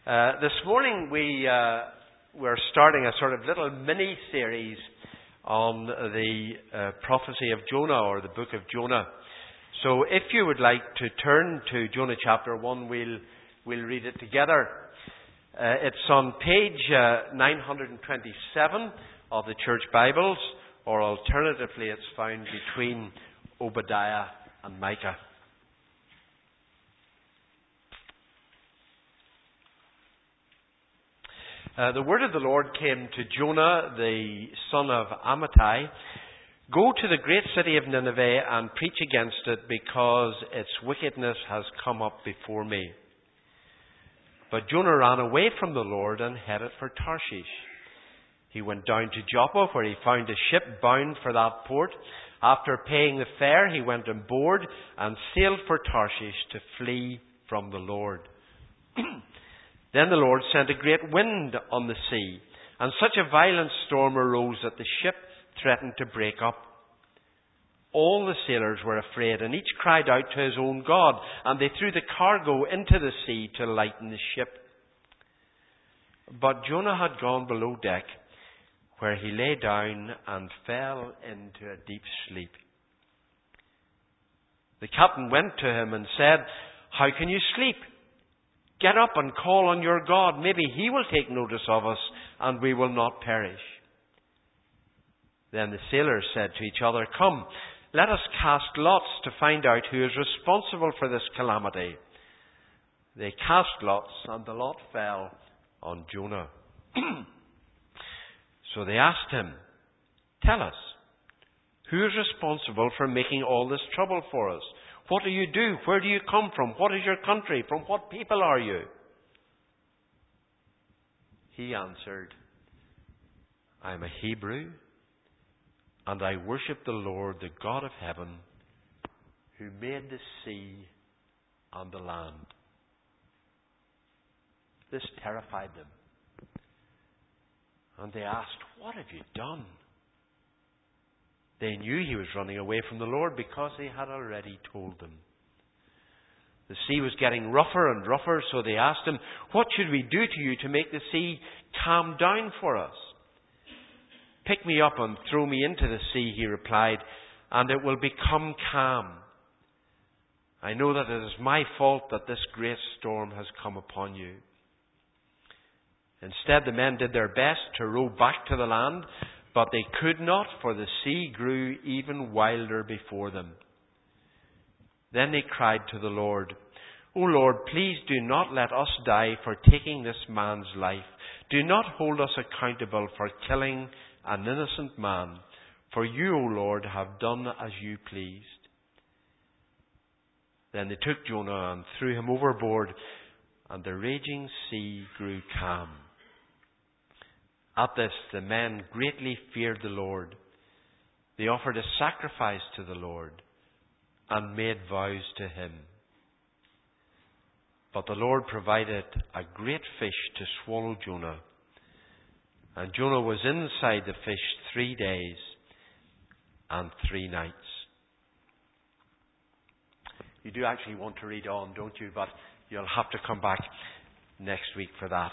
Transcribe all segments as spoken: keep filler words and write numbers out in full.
Uh, this morning we uh, we're starting a sort of little mini series on the uh, prophecy of Jonah, or the book of Jonah. So if you would like to turn to Jonah chapter one, we'll we'll read it together. Uh, it's on page uh, nine hundred twenty-seven of the Church Bibles, or alternatively it's found between Obadiah and Micah. Uh, the word of the Lord came to Jonah, the son of Amittai. Go to the great city of Nineveh and preach against it, because its wickedness has come up before me. But Jonah ran away from the Lord and headed for Tarshish. He went down to Joppa, where he found a ship bound for that port. After paying the fare, he went on board and sailed for Tarshish to flee from the Lord. Then the Lord sent a great wind on the sea, and such a violent storm arose that the ship threatened to break up. All the sailors were afraid, and each cried out to his own God, and they threw the cargo into the sea to lighten the ship. But Jonah had gone below deck, where he lay down and fell into a deep sleep. The captain went to him and said, "How can you sleep? Get up and call on your God. Maybe he will take notice of us, and we will not perish." Then the sailors said to each other, "Come, let us cast lots to find out who is responsible for this calamity." They cast lots, and the lot fell on Jonah. So they asked him, "Tell us, who is responsible for making all this trouble for us? What do you do? Where do you come from? What is your country? From what people are you?" He answered, "I am a Hebrew, and I worship the Lord, the God of heaven, who made the sea and the land." This terrified them. And they asked, "What have you done?" They knew he was running away from the Lord, because he had already told them. The sea was getting rougher and rougher, so they asked him, "What should we do to you to make the sea calm down for us?" "Pick me up and throw me into the sea," he replied, "and it will become calm. I know that it is my fault that this great storm has come upon you." Instead, the men did their best to row back to the land, but they could not, for the sea grew even wilder before them. Then they cried to the Lord, "O Lord, please do not let us die for taking this man's life. Do not hold us accountable for killing an innocent man, for you, O Lord, have done as you pleased." Then they took Jonah and threw him overboard, and the raging sea grew calm. At this, the men greatly feared the Lord. They offered a sacrifice to the Lord and made vows to him. But the Lord provided a great fish to swallow Jonah. And Jonah was inside the fish three days and three nights. You do actually want to read on, don't you? But you'll have to come back next week for that.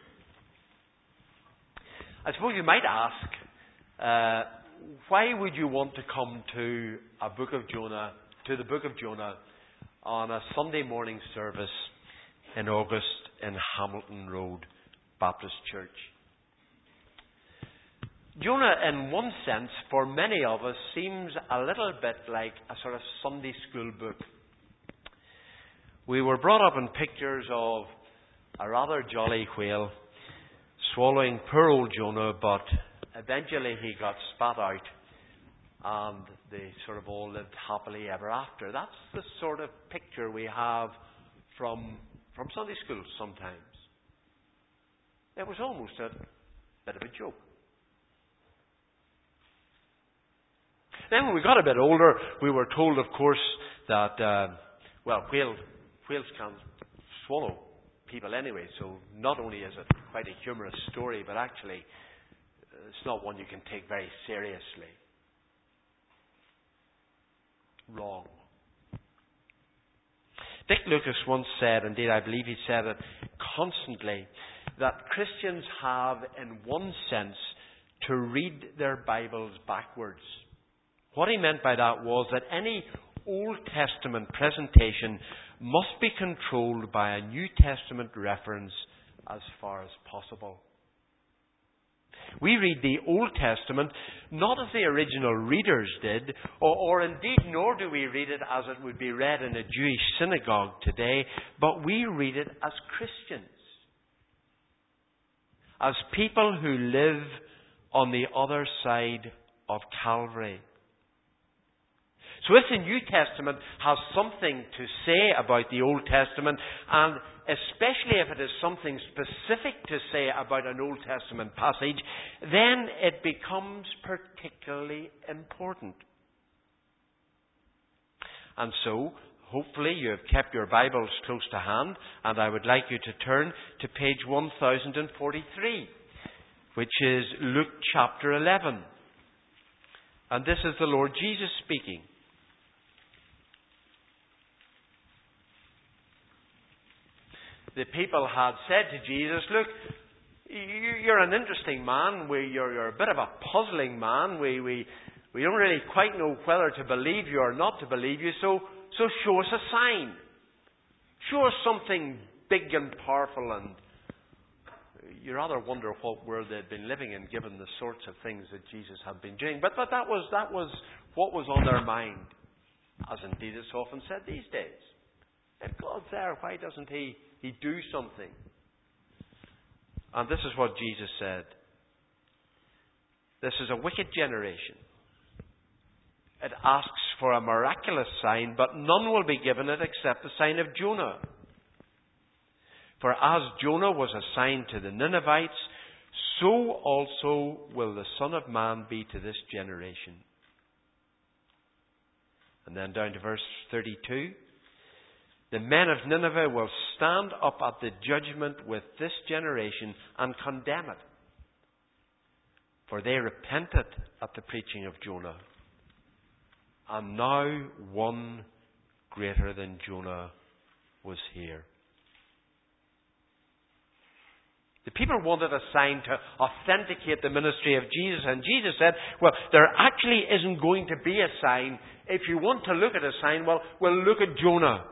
I suppose you might ask, uh, why would you want to come to a book of Jonah, to the book of Jonah, on a Sunday morning service in August in Hamilton Road Baptist Church? Jonah, in one sense, for many of us, seems a little bit like a sort of Sunday school book. We were brought up in pictures of a rather jolly whale swallowing poor old Jonah, but eventually he got spat out, and they sort of all lived happily ever after. That's the sort of picture we have from from Sunday school sometimes. It was almost a bit of a joke. Then when we got a bit older, we were told, of course, that, uh, well, whale, whales can't swallow people anyway, so not only is it quite a humorous story, but actually it's not one you can take very seriously. Wrong. Dick Lucas once said, indeed I believe he said it, constantly that Christians have, in one sense, to read their Bibles backwards. What he meant by that was that any Old Testament presentation must be controlled by a New Testament reference as far as possible. We read the Old Testament not as the original readers did, or, or indeed nor do we read it as it would be read in a Jewish synagogue today, but we read it as Christians, as people who live on the other side of Calvary. So if the New Testament has something to say about the Old Testament, and especially if it is something specific to say about an Old Testament passage, then it becomes particularly important. And so, hopefully you have kept your Bibles close to hand, and I would like you to turn to page one thousand forty-three, which is Luke chapter eleven. And this is the Lord Jesus speaking. The people had said to Jesus, look, you're an interesting man. We, you're, you're a bit of a puzzling man. We, we, we don't really quite know whether to believe you or not to believe you. So, so show us a sign. Show us something big and powerful. And you rather wonder what world they'd been living in, given the sorts of things that Jesus had been doing. But, but that was, that was what was on their mind, as indeed it's often said these days. If God's there, why doesn't He, he do something? And this is what Jesus said. This is a wicked generation. It asks for a miraculous sign, but none will be given it except the sign of Jonah. For as Jonah was a sign to the Ninevites, so also will the Son of Man be to this generation. And then down to verse thirty-two. The men of Nineveh will stand up at the judgment with this generation and condemn it. For they repented at the preaching of Jonah. And now one greater than Jonah was here. The people wanted a sign to authenticate the ministry of Jesus. And Jesus said, well, there actually isn't going to be a sign. If you want to look at a sign, well, well look at Jonah.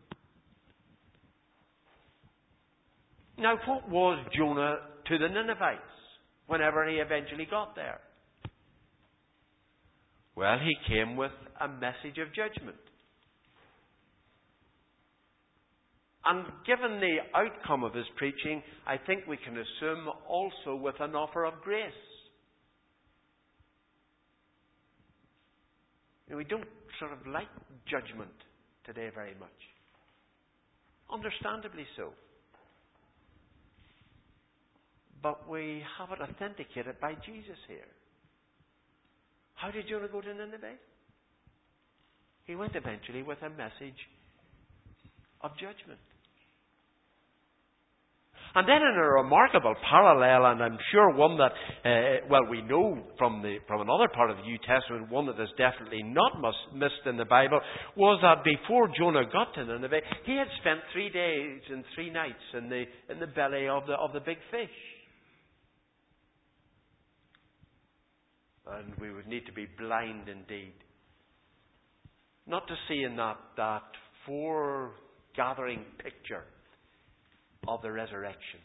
Now, what was Jonah to the Ninevites whenever he eventually got there? Well, he came with a message of judgment. And given the outcome of his preaching, I think we can assume also with an offer of grace. You know, we don't sort of like judgment today very much. Understandably so. But we have it authenticated by Jesus here. How did Jonah go to Nineveh? He went eventually with a message of judgment. And then in a remarkable parallel, and I'm sure one that, uh, well, we know from the from another part of the New Testament, one that is definitely not must, missed in the Bible, was that before Jonah got to Nineveh, he had spent three days and three nights in the in the belly of the of the big fish. And we would need to be blind indeed not to see in that, that foregathering picture of the resurrection.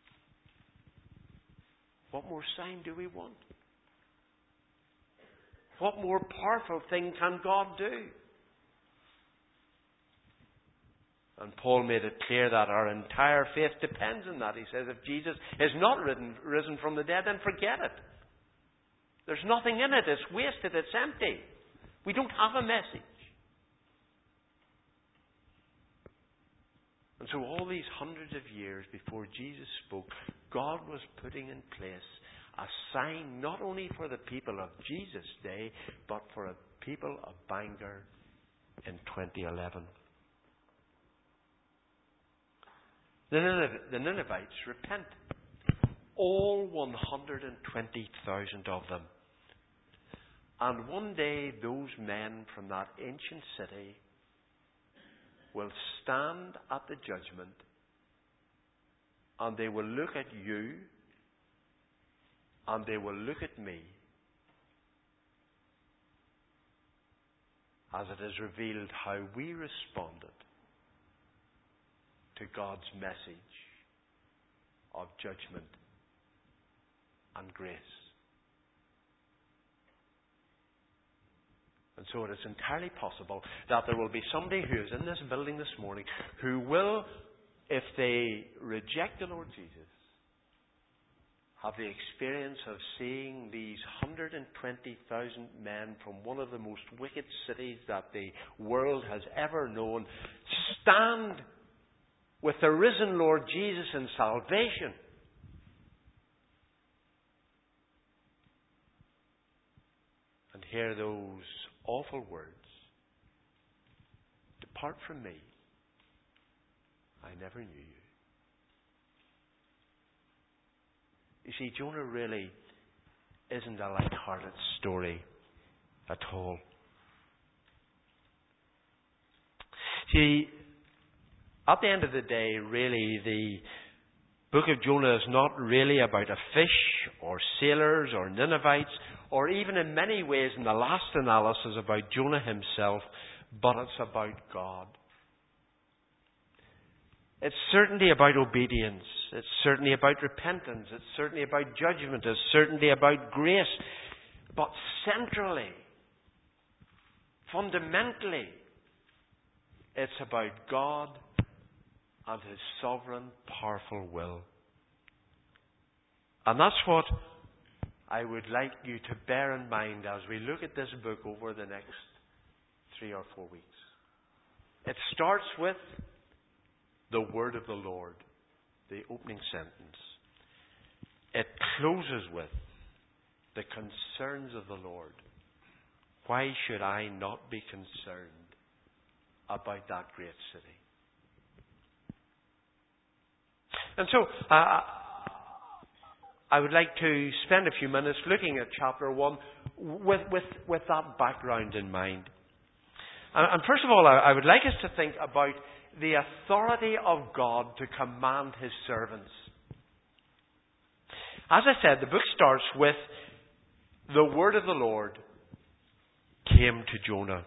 What more sign do we want? What more powerful thing can God do? And Paul made it clear that our entire faith depends on that. He says, if Jesus is not risen, risen from the dead, then forget it. There's nothing in it. It's wasted. It's empty. We don't have a message. And so all these hundreds of years before Jesus spoke, God was putting in place a sign not only for the people of Jesus' day, but for the people of Bangor in twenty eleven. The, Ninev- the Ninevites repent. All one hundred twenty thousand of them. And one day those men from that ancient city will stand at the judgment and they will look at you, and they will look at me, as it is revealed how we responded to God's message of judgment and grace. And so it is entirely possible that there will be somebody who is in this building this morning who will, if they reject the Lord Jesus, have the experience of seeing these one hundred twenty thousand men from one of the most wicked cities that the world has ever known stand with the risen Lord Jesus in salvation. And hear those awful words, "Depart from me, I never knew you." You see, Jonah really isn't a light-hearted story at all. See, at the end of the day, really, the book of Jonah is not really about a fish or sailors or Ninevites, or even in many ways, in the last analysis, about Jonah himself, but it's about God. It's certainly about obedience. It's certainly about repentance. It's certainly about judgment. It's certainly about grace. But centrally, fundamentally, it's about God and His sovereign, powerful will. And that's what I would like you to bear in mind as we look at this book over the next three or four weeks. It starts with the word of the Lord, the opening sentence. It closes with the concerns of the Lord. Why should I not be concerned about that great city? And so, uh, I would like to spend a few minutes looking at chapter one with, with, with that background in mind. And, and first of all, I, I would like us to think about the authority of God to command His servants. As I said, the book starts with the word of the Lord came to Jonah.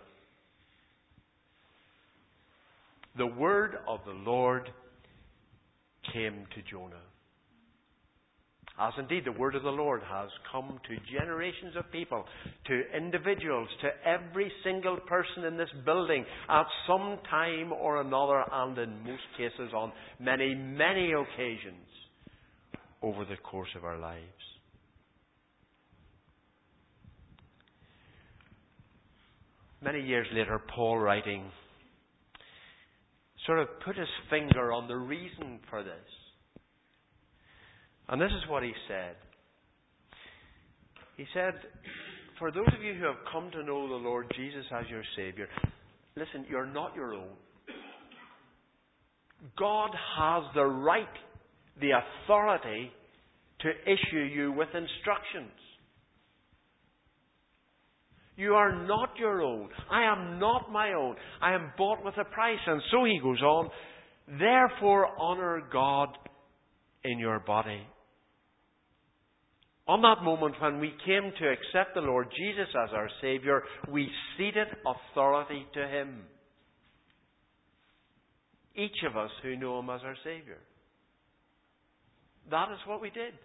The word of the Lord came to Jonah. As indeed the word of the Lord has come to generations of people, to individuals, to every single person in this building at some time or another, and in most cases on many, many occasions over the course of our lives. Many years later, Paul, writing, sort of put his finger on the reason for this. And this is what he said. He said, for those of you who have come to know the Lord Jesus as your Savior, listen, you're not your own. God has the right, the authority to issue you with instructions. You are not your own. I am not my own. I am bought with a price. And so he goes on, therefore honour God in your body. On that moment when we came to accept the Lord Jesus as our Saviour, we ceded authority to Him. Each of us who know Him as our Saviour. That is what we did.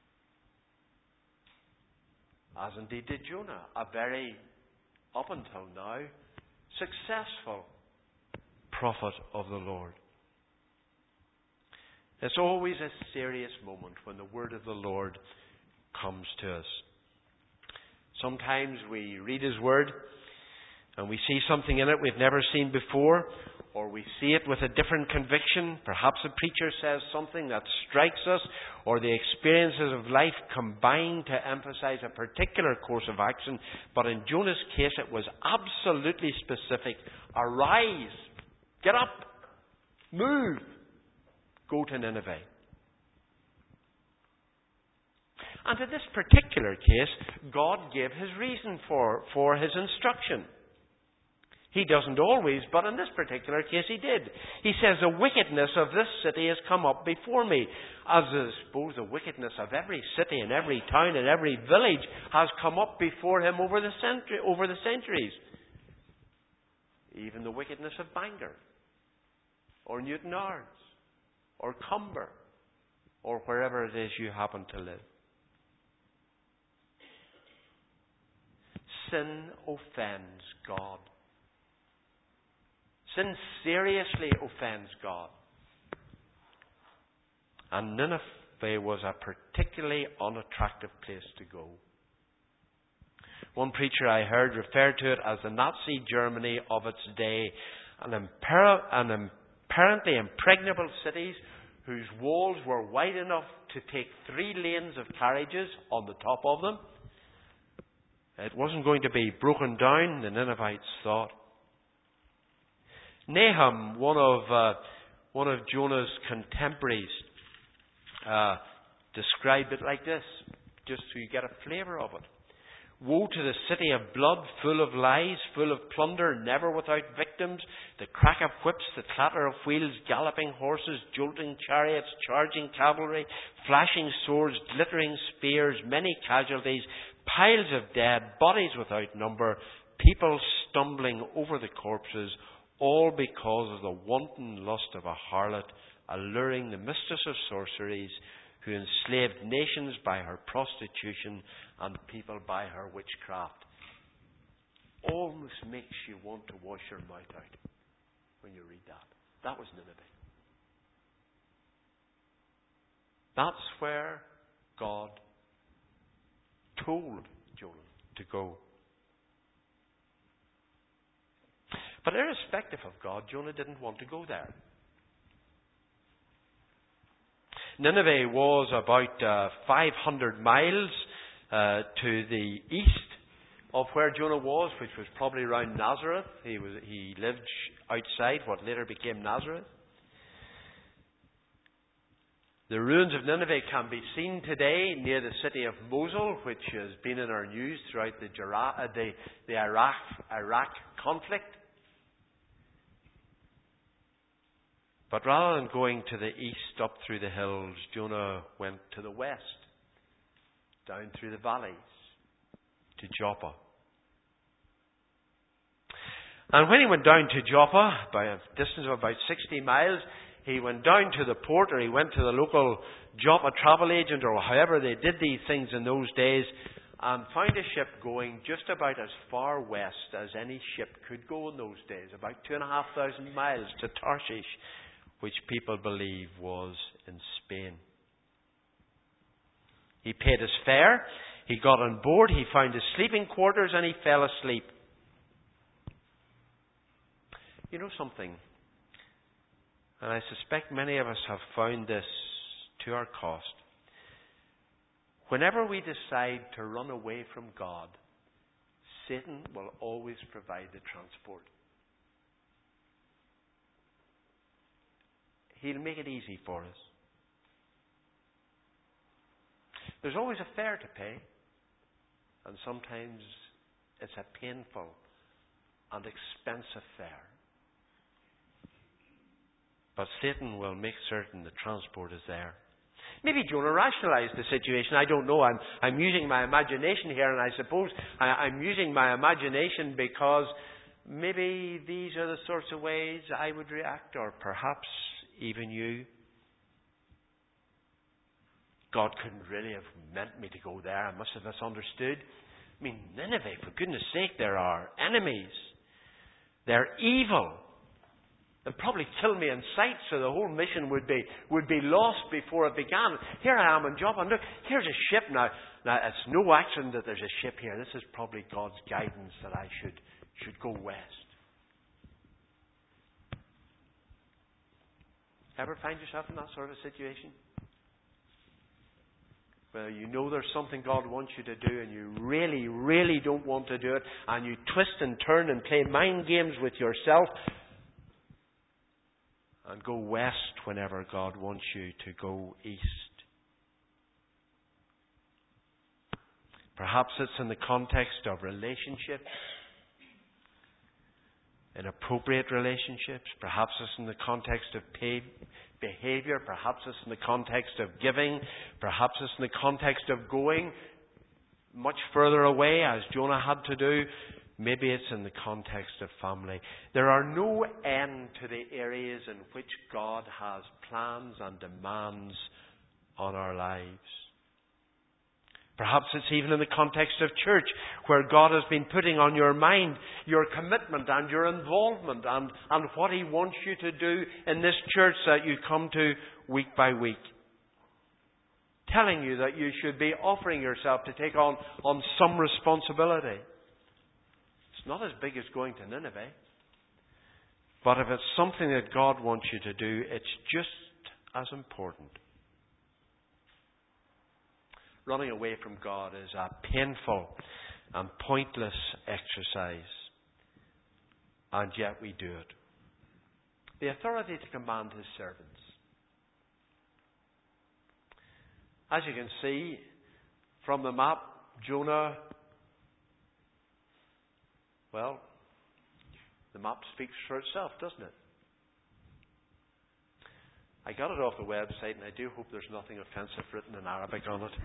As indeed did Jonah, a very, up until now, successful prophet of the Lord. It's always a serious moment when the word of the Lord comes to us. Sometimes we read His word and we see something in it we've never seen before, or we see it with a different conviction. Perhaps a preacher says something that strikes us, or the experiences of life combine to emphasize a particular course of action. But in Jonah's case, it was absolutely specific. Arise, get up, move, go to Nineveh. And in this particular case, God gave His reason for, for His instruction. He doesn't always, but in this particular case he did. He says, the wickedness of this city has come up before me. As I suppose the wickedness of every city and every town and every village has come up before him over the, century, over the centuries. Even the wickedness of Bangor, or Newtownards, or Cumber, or wherever it is you happen to live. Sin offends God. Sin seriously offends God. And Nineveh was a particularly unattractive place to go. One preacher I heard referred to it as the Nazi Germany of its day, an, imper- an apparently impregnable cities whose walls were wide enough to take three lanes of carriages on the top of them. It wasn't going to be broken down, the Ninevites thought. Nahum, one of uh, one of Jonah's contemporaries, uh, described it like this, just so you get a flavour of it. Woe to the city of blood, full of lies, full of plunder, never without victims, the crack of whips, the clatter of wheels, galloping horses, jolting chariots, charging cavalry, flashing swords, glittering spears, many casualties, piles of dead, bodies without number, people stumbling over the corpses, all because of the wanton lust of a harlot, alluring the mistress of sorceries, who enslaved nations by her prostitution and people by her witchcraft. Almost makes you want to wash your mouth out when you read that. That was Nineveh. That's where God told Jonah to go. But irrespective of God, Jonah didn't want to go there. Nineveh was about uh, five hundred miles uh, to the east of where Jonah was, which was probably around Nazareth. He was he lived outside what later became Nazareth. The ruins of Nineveh can be seen today near the city of Mosul, which has been in our news throughout the, uh, the, the Iraq, Iraq conflict. But rather than going to the east up through the hills, Jonah went to the west, down through the valleys, to Joppa. And when he went down to Joppa, by a distance of about sixty miles, he went down to the port, or he went to the local Joppa travel agent, or however they did these things in those days, and found a ship going just about as far west as any ship could go in those days, about two and a half thousand miles to Tarshish, which people believe was in Spain. He paid his fare, he got on board, he found his sleeping quarters, and he fell asleep. You know something? And I suspect many of us have found this to our cost. Whenever we decide to run away from God, Satan will always provide the transport. He'll make it easy for us. There's always a fare to pay, and sometimes it's a painful and expensive fare. But Satan will make certain the transport is there. Maybe Jonah rationalized the situation. I don't know. I'm, I'm using my imagination here, and I suppose I, I'm using my imagination because maybe these are the sorts of ways I would react, or perhaps even you. God couldn't really have meant me to go there. I must have misunderstood. I mean, Nineveh, for goodness sake, there are enemies. They're evil. They'll probably kill me in sight, so the whole mission would be would be lost before it began. Here I am in Joppa, and look, here's a ship now. Now, it's no accident that there's a ship here. This is probably God's guidance that I should should go west. Ever find yourself in that sort of situation? Well, you know there's something God wants you to do, and you really, really don't want to do it, and you twist and turn and play mind games with yourself, and go west whenever God wants you to go east. Perhaps it's in the context of relationships. in appropriate relationships. Perhaps it's in the context of pay, behavior. Perhaps it's in the context of giving. Perhaps it's in the context of going much further away, as Jonah had to do. Maybe it's in the context of family. There are no end to the areas in which God has plans and demands on our lives. Perhaps it's even in the context of church, where God has been putting on your mind your commitment and your involvement and, and what He wants you to do in this church that you come to week by week. Telling you that you should be offering yourself to take on, on some responsibility. It's not as big as going to Nineveh. But if it's something that God wants you to do, it's just as important. Running away from God is a painful and pointless exercise. And yet we do it. The authority to command His servants. As you can see from the map, Jonah, well, the map speaks for itself, doesn't it? I got it off the website, and I do hope there's nothing offensive written in Arabic on it.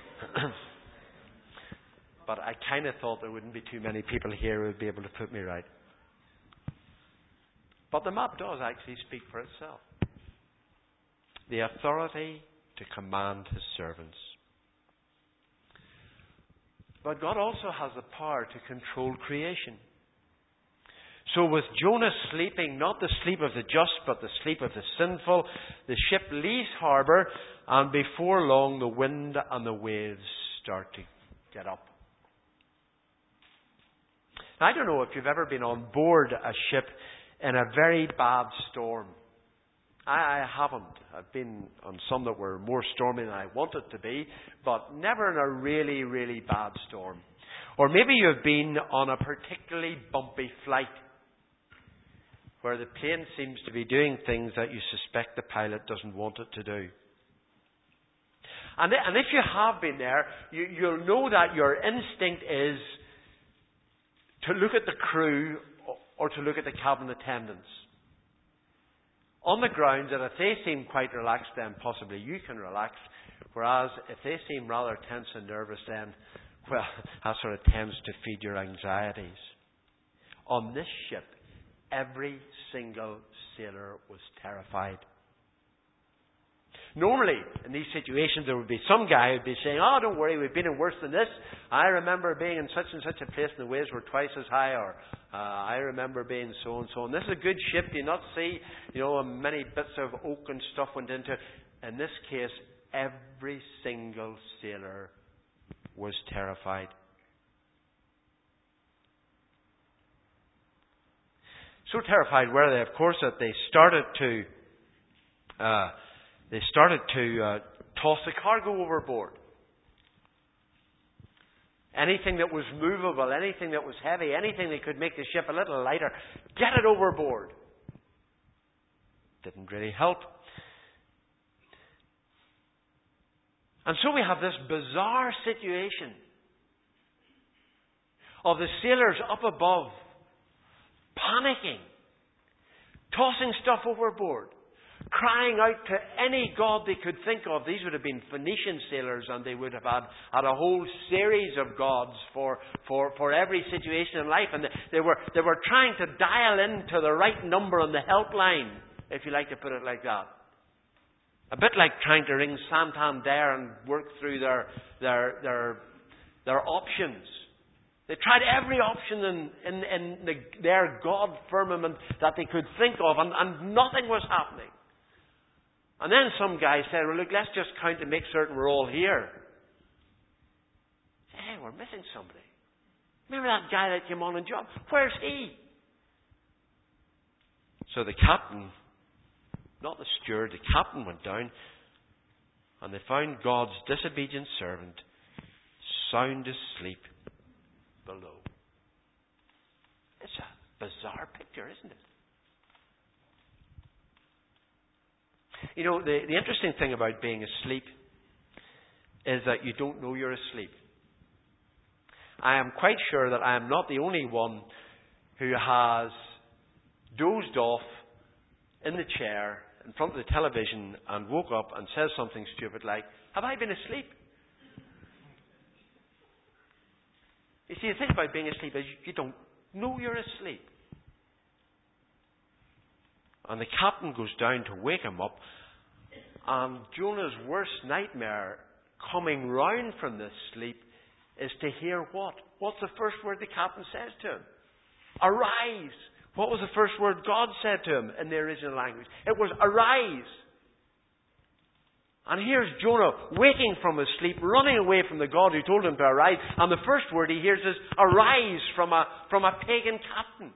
But I kind of thought there wouldn't be too many people here who would be able to put me right. But the map does actually speak for itself. The authority to command His servants. But God also has the power to control creation. So with Jonah sleeping, not the sleep of the just, but the sleep of the sinful, the ship leaves harbour, and before long the wind and the waves start to get up. Now, I don't know if you've ever been on board a ship in a very bad storm. I, I haven't. I've been on some that were more stormy than I wanted to be, but never in a really, really bad storm. Or maybe you've been on a particularly bumpy flight, where the plane seems to be doing things that you suspect the pilot doesn't want it to do. And, and if you have been there, you, you'll know that your instinct is to look at the crew or to look at the cabin attendants. On the grounds that if they seem quite relaxed, then possibly you can relax. Whereas if they seem rather tense and nervous, then, well, that sort of tends to feed your anxieties. On this ship, every single sailor was terrified. Normally, in these situations, there would be some guy who would be saying, "Oh, don't worry, we've been in worse than this. I remember being in such and such a place and the waves were twice as high," or uh, "I remember being so and so. And this is a good ship. Do you not see, you know, many bits of oak and stuff went into it?" In this case, every single sailor was terrified. So terrified were they, of course, that they started to uh, they started to uh, toss the cargo overboard. Anything that was movable, anything that was heavy, anything that could make the ship a little lighter, get it overboard. Didn't really help. And so we have this bizarre situation of the sailors up above panicking, tossing stuff overboard, crying out to any god they could think of. These would have been Phoenician sailors, and they would have had, had a whole series of gods for, for, for every situation in life. And they were, they were trying to dial into the right number on the helpline, if you like to put it like that. A bit like trying to ring Santander and work through their, their, their, their options. They tried every option in, in, in the, their God firmament that they could think of, and, and nothing was happening. And then some guy said, "Well, look, let's just count to make certain we're all here." Hey, we're missing somebody. Remember that guy that came on and job? Where's he? So the captain, not the steward, the captain went down, and they found God's disobedient servant sound asleep below. It's a bizarre picture, isn't it? You know, the, the interesting thing about being asleep is that you don't know you're asleep. I am quite sure that I am not the only one who has dozed off in the chair in front of the television and woke up and says something stupid like, "Have I been asleep?" You see, the thing about being asleep is you don't know you're asleep. And the captain goes down to wake him up, and Jonah's worst nightmare coming round from this sleep is to hear what? What's the first word the captain says to him? Arise! What was the first word God said to him in the original language? It was arise! And here's Jonah waking from his sleep, running away from the God who told him to arise, and the first word he hears is arise from a, from a pagan captain.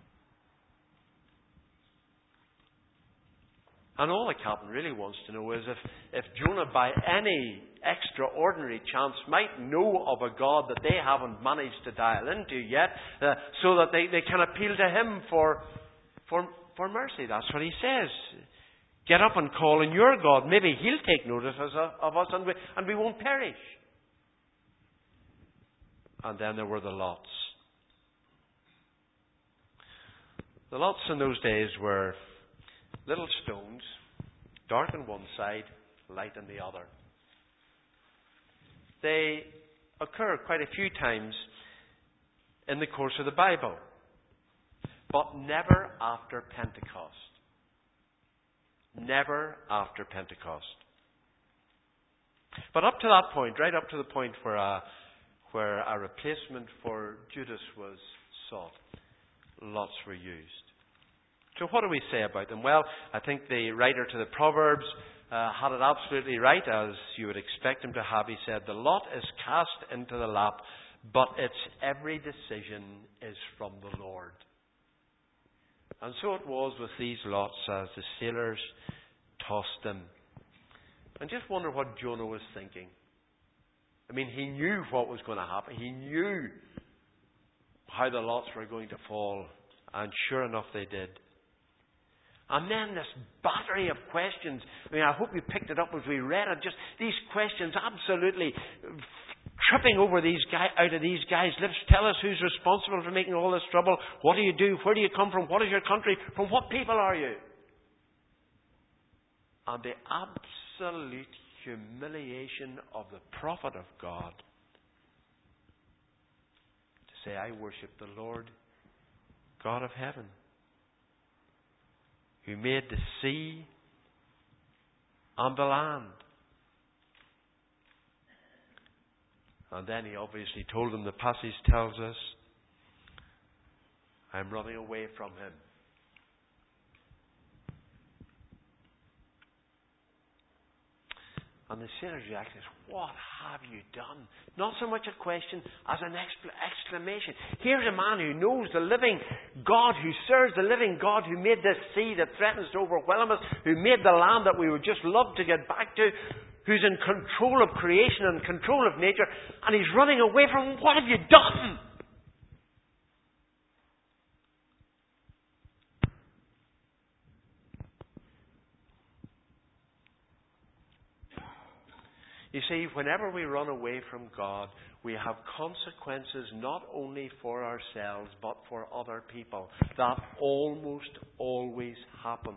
And all the captain really wants to know is if, if Jonah, by any extraordinary chance, might know of a God that they haven't managed to dial into yet, uh, so that they, they can appeal to him for, for, for mercy. That's what he says. Get up and call on your God. Maybe he'll take notice of us and we, and we won't perish. And then there were the lots. The lots in those days were little stones, dark on one side, light on the other. They occur quite a few times in the course of the Bible, but never after Pentecost. Never after Pentecost. But up to that point, right up to the point where a, where a replacement for Judas was sought, lots were used. So what do we say about them? Well, I think the writer to the Proverbs uh, had it absolutely right, as you would expect him to have. He said, the lot is cast into the lap, but its every decision is from the Lord. And so it was with these lots as the sailors tossed them. And just wonder what Jonah was thinking. I mean, he knew what was going to happen. He knew how the lots were going to fall. And sure enough, they did. And then this battery of questions. I mean, I hope you picked it up as we read it. Just these questions absolutely tripping over these guy, out of these guys' lips. Tell us who's responsible for making all this trouble. What do you do? Where do you come from? What is your country? From what people are you? And the absolute humiliation of the prophet of God to say, I worship the Lord God of heaven, who made the sea and the land. And then he obviously told them, the passage tells us, I'm running away from him. And the sailors reacted, what have you done? Not so much a question as an exclamation. Here's a man who knows the living God, who serves the living God, who made this sea that threatens to overwhelm us, who made the land that we would just love to get back to, who's in control of creation and control of nature, and he's running away from him. What have you done? You see, whenever we run away from God, we have consequences not only for ourselves, but for other people. That almost always happens.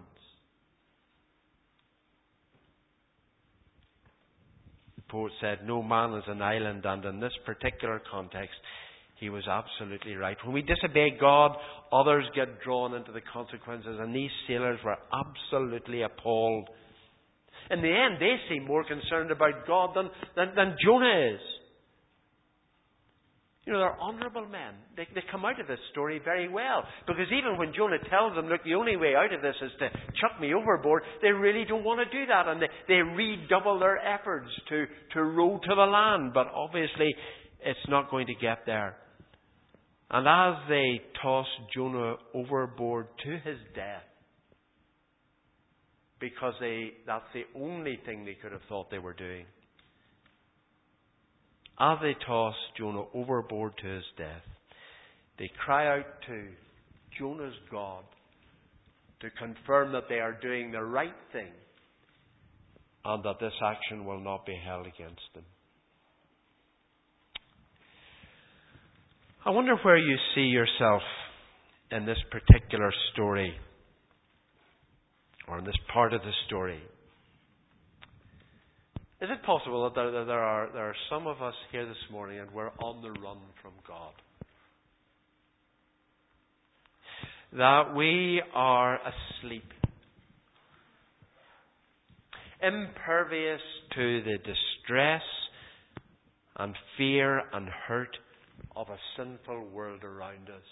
The poet said, no man is an island, and in this particular context, he was absolutely right. When we disobey God, others get drawn into the consequences, and these sailors were absolutely appalled. In the end, they seem more concerned about God than, than, than Jonah is. You know, they're honourable men. They, they come out of this story very well. Because even when Jonah tells them, look, the only way out of this is to chuck me overboard, they really don't want to do that. And they, they redouble their efforts to, to row to the land. But obviously, it's not going to get there. And as they toss Jonah overboard to his death, because they, that's the only thing they could have thought they were doing. As they toss Jonah overboard to his death, they cry out to Jonah's God to confirm that they are doing the right thing and that this action will not be held against them. I wonder where you see yourself in this particular story, or in this part of the story. Is it possible that there, that there are there are some of us here this morning and we're on the run from God? That we are asleep, impervious to the distress and fear and hurt of a sinful world around us.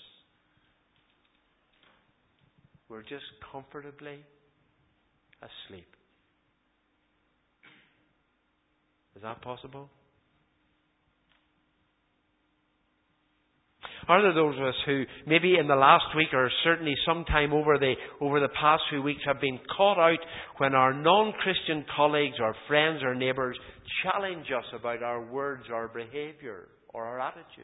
We're just comfortably asleep. Is that possible? Are there those of us who, maybe in the last week or certainly sometime over the over the past few weeks, have been caught out when our non-Christian colleagues or friends or neighbours challenge us about our words, our behaviour, or our attitudes?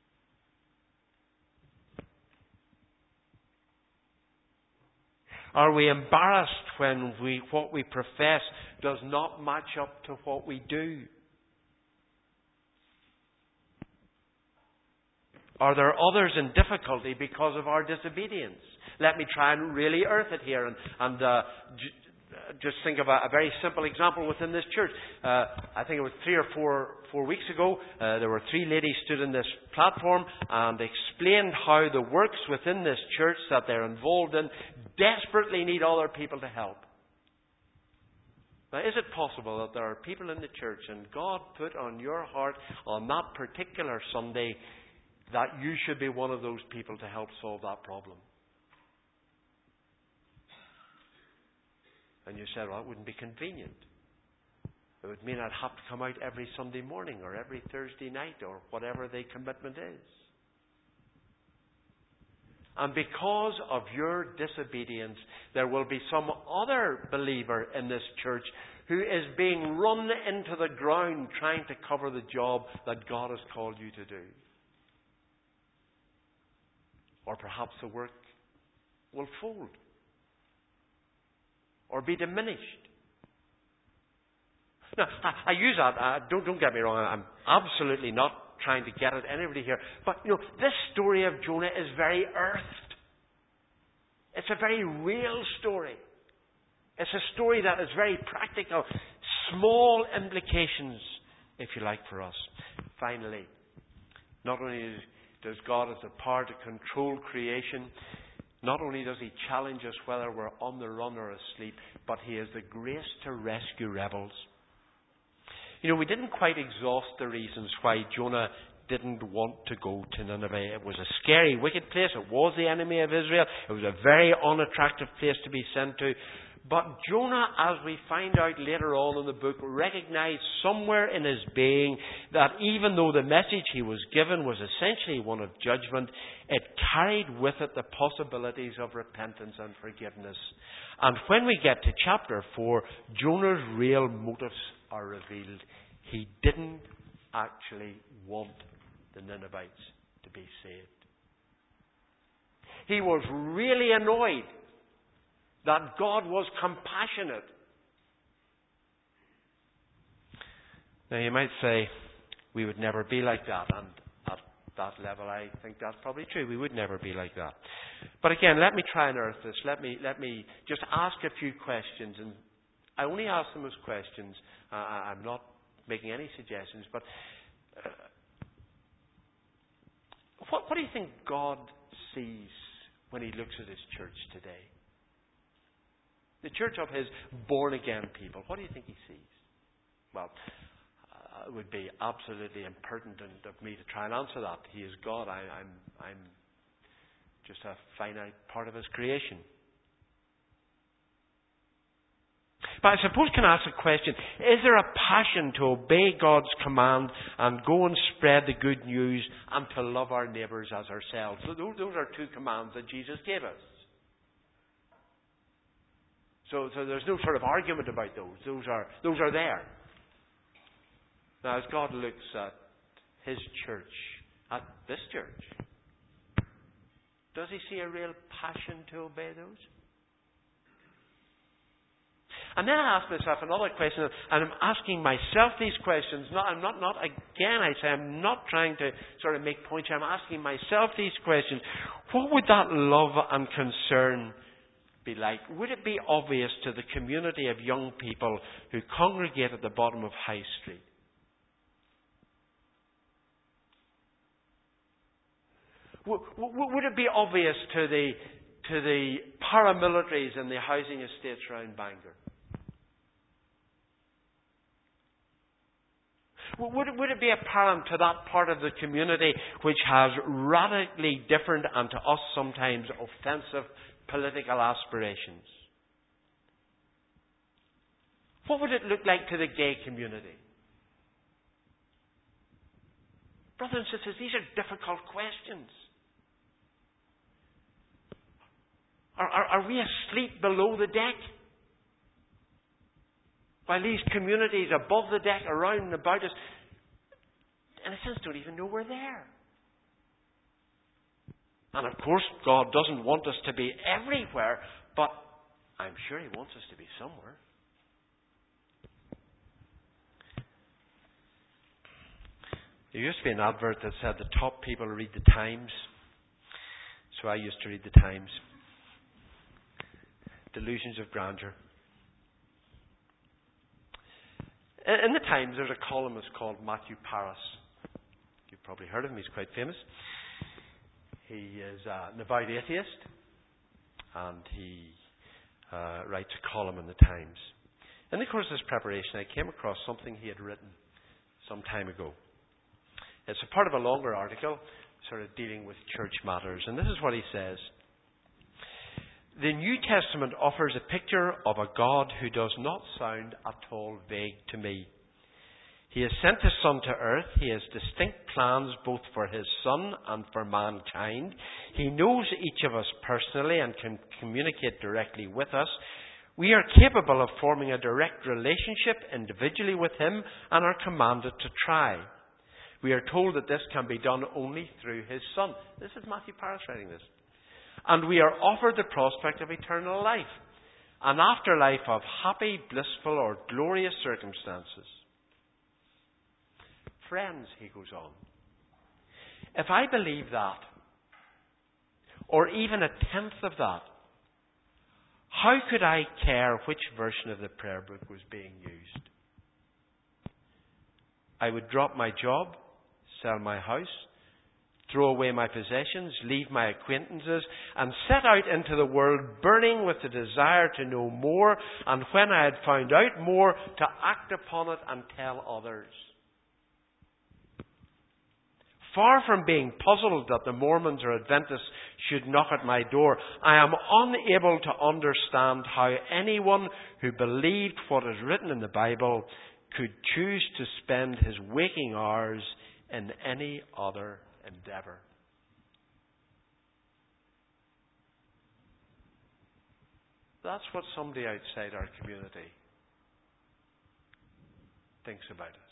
Are we embarrassed when we what we profess does not match up to what we do? Are there others in difficulty because of our disobedience? Let me try and really earth it here and, and uh, j- just think of a, a very simple example within this church. Uh, I think it was three or four four weeks ago, uh, there were three ladies stood in this platform and explained how the works within this church that they're involved in desperately need other people to help. Now, is it possible that there are people in the church and God put on your heart on that particular Sunday that you should be one of those people to help solve that problem? And you said, well, it wouldn't be convenient. It would mean I'd have to come out every Sunday morning or every Thursday night or whatever the commitment is. And because of your disobedience, there will be some other believer in this church who is being run into the ground trying to cover the job that God has called you to do. Or perhaps the work will fold or be diminished. Now, I, I use that, uh, don't, don't get me wrong, I'm absolutely not trying to get at anybody here. But, you know, this story of Jonah is very earthed. It's a very real story. It's a story that is very practical. Small implications, if you like, for us. Finally, not only does God have the power to control creation, not only does He challenge us whether we're on the run or asleep, but He has the grace to rescue rebels. You know, we didn't quite exhaust the reasons why Jonah didn't want to go to Nineveh. It was a scary, wicked place. It was the enemy of Israel. It was a very unattractive place to be sent to. But Jonah, as we find out later on in the book, recognized somewhere in his being that even though the message he was given was essentially one of judgment, it carried with it the possibilities of repentance and forgiveness. And when we get to chapter four, Jonah's real motives are revealed. He didn't actually want the Ninevites to be saved. He was really annoyed that God was compassionate. Now you might say, we would never be like that, and at that level I think that's probably true. We would never be like that. But again, let me try and earth this. Let me, let me just ask a few questions, and I only ask them as questions. Uh, I'm not making any suggestions, but uh, what, what do you think God sees when He looks at His church today? The church of His born-again people. What do you think He sees? Well, uh, it would be absolutely impertinent of me to try and answer that. He is God. I, I'm, I'm just a finite part of His creation. But I suppose can I ask a question. Is there a passion to obey God's command and go and spread the good news and to love our neighbours as ourselves? So those, those are two commands that Jesus gave us. So, so there's no sort of argument about those. Those are, those are there. Now, as God looks at His church, at this church, does He see a real passion to obey those? And then I ask myself another question, and I'm asking myself these questions. Not, I'm not, not, again, I say, I'm not trying to sort of make points. I'm asking myself these questions. What would that love and concern be like? Would it be obvious to the community of young people who congregate at the bottom of High Street? W- w- would it be obvious to the to the paramilitaries and the housing estates around Bangor? Would it, would it be apparent to that part of the community which has radically different and to us sometimes offensive political aspirations? What would it look like to the gay community? Brothers and sisters, these are difficult questions. Are, are, are we asleep below the deck? While these communities above the deck, around and about us, in a sense, don't even know we're there. And of course, God doesn't want us to be everywhere, but I'm sure He wants us to be somewhere. There used to be an advert that said the top people read the Times. So I used to read the Times. Delusions of grandeur. In the Times, there's a columnist called Matthew Paris. You've probably heard of him. He's quite famous. He is an avowed atheist, and he uh, writes a column in the Times. In the course of this preparation, I came across something he had written some time ago. It's a part of a longer article, sort of dealing with church matters. And this is what he says. The New Testament offers a picture of a God who does not sound at all vague to me. He has sent His Son to earth. He has distinct plans both for His Son and for mankind. He knows each of us personally and can communicate directly with us. We are capable of forming a direct relationship individually with Him and are commanded to try. We are told that this can be done only through His Son. This is Matthew Paris writing this. And we are offered the prospect of eternal life, an afterlife of happy, blissful, or glorious circumstances. Friends, he goes on, if I believe that, or even a tenth of that, how could I care which version of the prayer book was being used? I would drop my job, sell my house, throw away my possessions, leave my acquaintances, and set out into the world burning with the desire to know more, and when I had found out more, to act upon it and tell others. Far from being puzzled that the Mormons or Adventists should knock at my door, I am unable to understand how anyone who believed what is written in the Bible could choose to spend his waking hours in any other endeavour. That's what somebody outside our community thinks about us.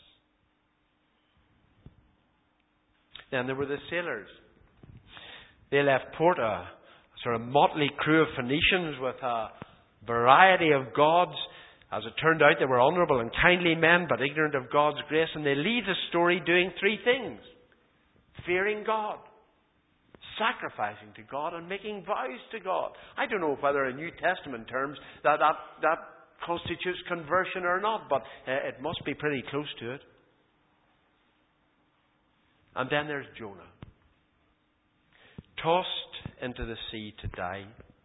Then there were the sailors. They left port, a sort of motley crew of Phoenicians with a variety of gods. As it turned out, they were honourable and kindly men, but ignorant of God's grace. And they leave the story doing three things: fearing God, sacrificing to God, and making vows to God. I don't know whether in New Testament terms that that, that constitutes conversion or not, but uh, it must be pretty close to it. And then there's Jonah, tossed into the sea to die.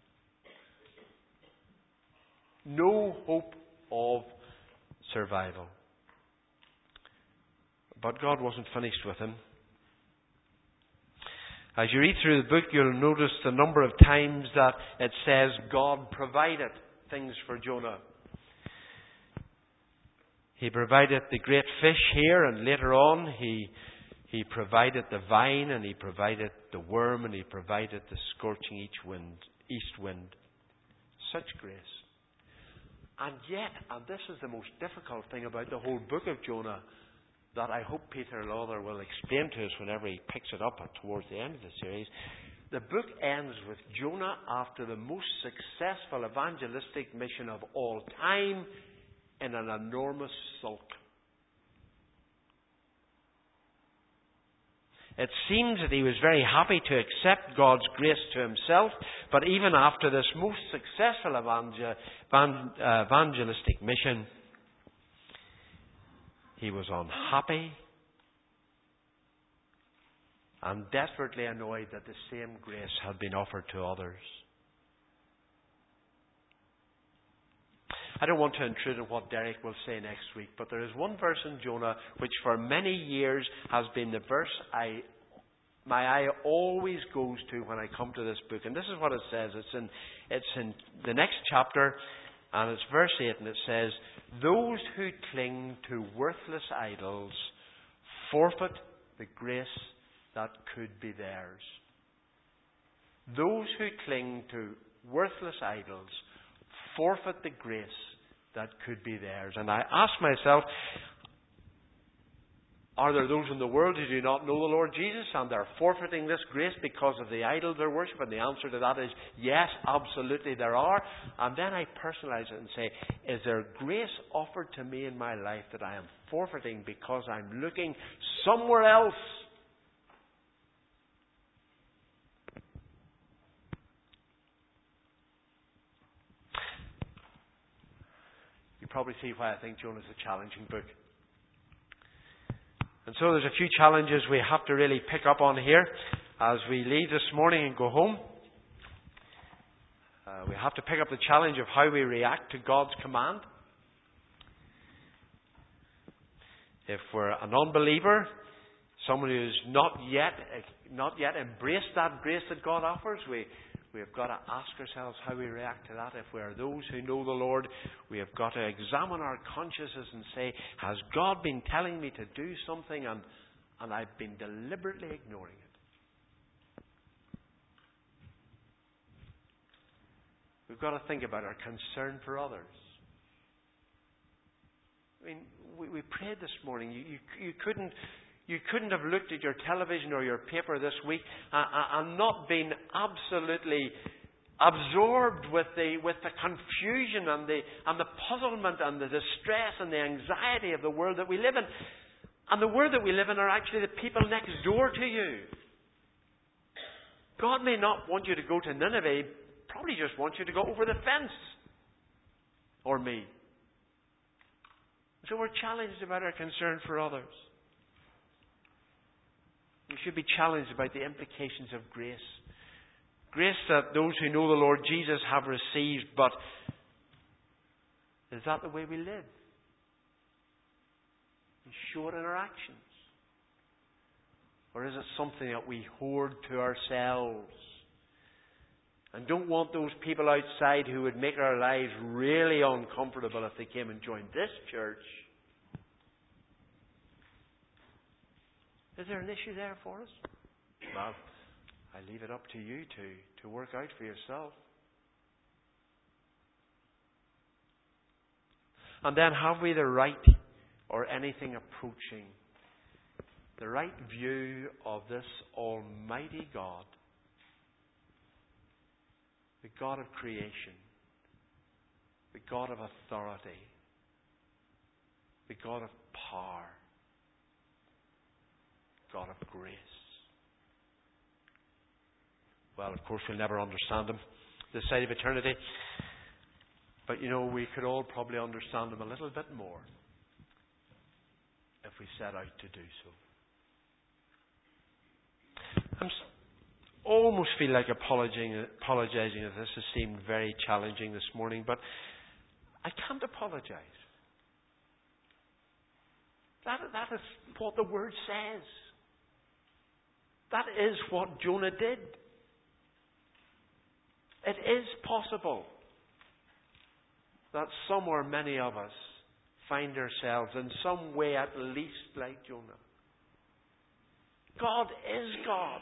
No hope of survival. But God wasn't finished with him. As you read through the book, you'll notice the number of times that it says God provided things for Jonah. He provided the great fish here, and later on he He provided the vine, and He provided the worm, and He provided the scorching east wind. East wind. Such grace. And yet, and this is the most difficult thing about the whole book of Jonah, that I hope Peter Lawler will explain to us whenever he picks it up towards the end of the series. The book ends with Jonah, after the most successful evangelistic mission of all time, in an enormous sulk. It seems that he was very happy to accept God's grace to himself, but even after this most successful evangel- van- uh, evangelistic mission, he was unhappy and desperately annoyed that the same grace had been offered to others. I don't want to intrude on what Derek will say next week, but there is one verse in Jonah which for many years has been the verse I, my eye always goes to when I come to this book. And this is what it says. It's in, it's in the next chapter, and it's verse eight, and it says, "Those who cling to worthless idols forfeit the grace that could be theirs." Those who cling to worthless idols forfeit the grace that could be theirs. And I ask myself, are there those in the world who do not know the Lord Jesus and they're forfeiting this grace because of the idol they're worshipping? The answer to that is yes, absolutely there are. And then I personalize it and say, is there grace offered to me in my life that I am forfeiting because I'm looking somewhere else? You probably see why I think Jonah is a challenging book. And so there's a few challenges we have to really pick up on here as we leave this morning and go home. Uh, we have to pick up the challenge of how we react to God's command. If we're an unbeliever, someone who's not yet not yet embraced that grace that God offers, we we have got to ask ourselves how we react to that. If we are those who know the Lord, we have got to examine our consciences and say, has God been telling me to do something and, and I've been deliberately ignoring it? We've got to think about our concern for others. I mean, we, we prayed this morning. You, you, you couldn't... You couldn't have looked at your television or your paper this week and, and not been absolutely absorbed with the with the confusion and the and the puzzlement and the distress and the anxiety of the world that we live in. And the world that we live in are actually the people next door to you. God may not want you to go to Nineveh, probably just wants you to go over the fence. Or me. So we're challenged about our concern for others. We should be challenged about the implications of grace. Grace that those who know the Lord Jesus have received, but is that the way we live? We show it in our actions. Or is it something that we hoard to ourselves and don't want those people outside who would make our lives really uncomfortable if they came and joined this church? Is there an issue there for us? Well, I leave it up to you to, to work out for yourself. And then have we the right or anything approaching the right view of this Almighty God, the God of creation, the God of authority, the God of power, God of grace? Well, of course, we'll never understand Him this side of eternity. But, you know, we could all probably understand Him a little bit more if we set out to do so. I almost feel like apologizing, apologizing if this has seemed very challenging this morning, but I can't apologize. That, that is what the Word says. That is what Jonah did. It is possible that some or many of us find ourselves in some way at least like Jonah. God is God.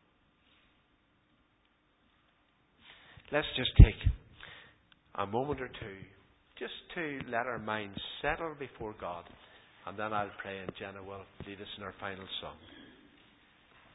Let's just take a moment or two just to let our minds settle before God, and then I'll pray and Jenna will lead us in our final song.